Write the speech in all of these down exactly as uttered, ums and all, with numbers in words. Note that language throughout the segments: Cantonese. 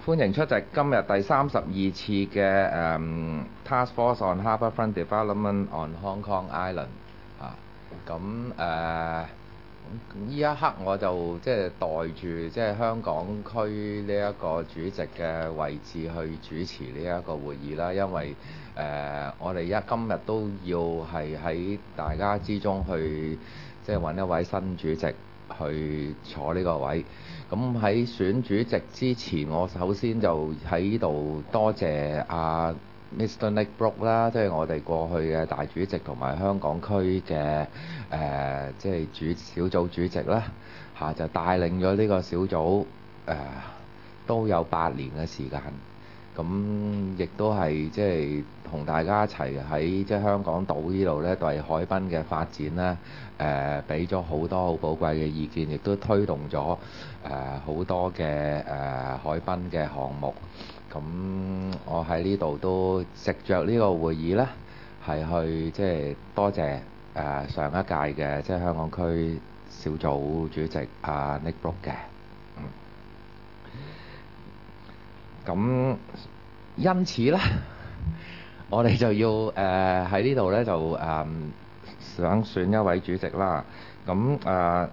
歡迎出席今日第三十二次嘅誒、um, Task Force on Harbourfront Development on Hong Kong Island 啊。咁誒呢一刻我就即係代住即係香港區呢一個主席嘅位置去主持呢一個會議啦，因為誒、呃、我哋一今日都要係喺大家之中去即係揾一位新主席去坐呢個位。咁喺選主席之前，我首先就喺度多謝阿 Mister Nick Brooke 啦，即係我哋過去嘅大主席同埋香港區嘅誒即係主小組主席啦，嚇、啊、就帶領咗呢個小組誒、呃、都有八年嘅時間。咁亦都係即係同大家一齊喺即係香港島呢度咧，對海濱嘅發展咧，誒俾咗好多好寶貴嘅意見，亦都推動咗誒好多嘅誒、呃、海濱嘅項目。咁我喺呢度都藉着呢個會議咧，係去即係多謝誒、呃、上一屆嘅即係香港區小組主席阿、啊、Nick Brooke 嘅。咁因此咧，我哋就要誒喺呢度咧就誒、呃、想選一位主席啦。咁誒、呃，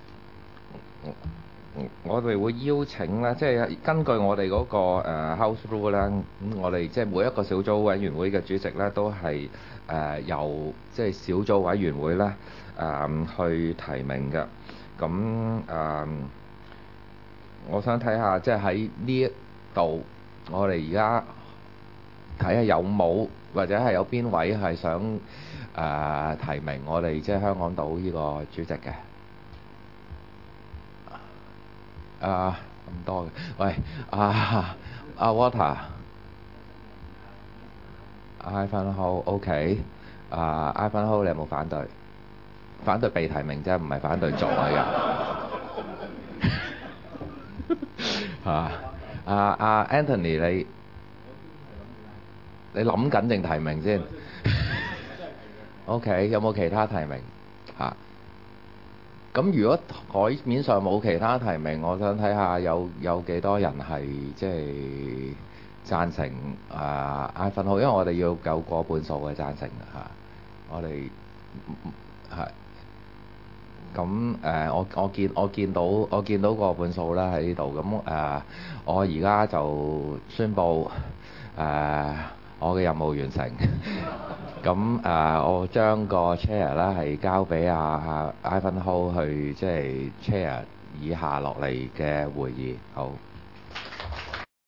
我哋會邀請咧，即係根據我哋嗰、那個、呃、House Rule 咧，咁我哋即係每一個小組委員會嘅主席咧，都係誒、呃、由即係小組委員會咧誒、呃、去提名嘅。咁誒、呃，我想睇下即係喺呢一度，我哋而家睇下有冇或者係有邊位係想誒、呃、提名我哋即係香港島呢個主席嘅。啊咁多嘅，喂啊啊 Water、Ivanhoe OK 啊 Ivanhoe 你有冇反對？反對被提名啫，唔係反對做啊人。啊啊啊 Anthony 你你諗緊定提名先？OK 有冇其他提名嚇？咁如果台面上冇其他提名，我想睇下有有幾多人係即係贊成啊 Ivanhoe，因為我哋要夠過半數嘅贊成嚇。我哋係咁誒，我我見我見到我見到過半數啦喺呢度。咁誒、呃，我而家就宣布誒、呃，我嘅任務完成。咁誒、呃，我將個 chair 咧係交俾阿阿 Ivanhoe 去即係 chair 以下落嚟嘅會議。好。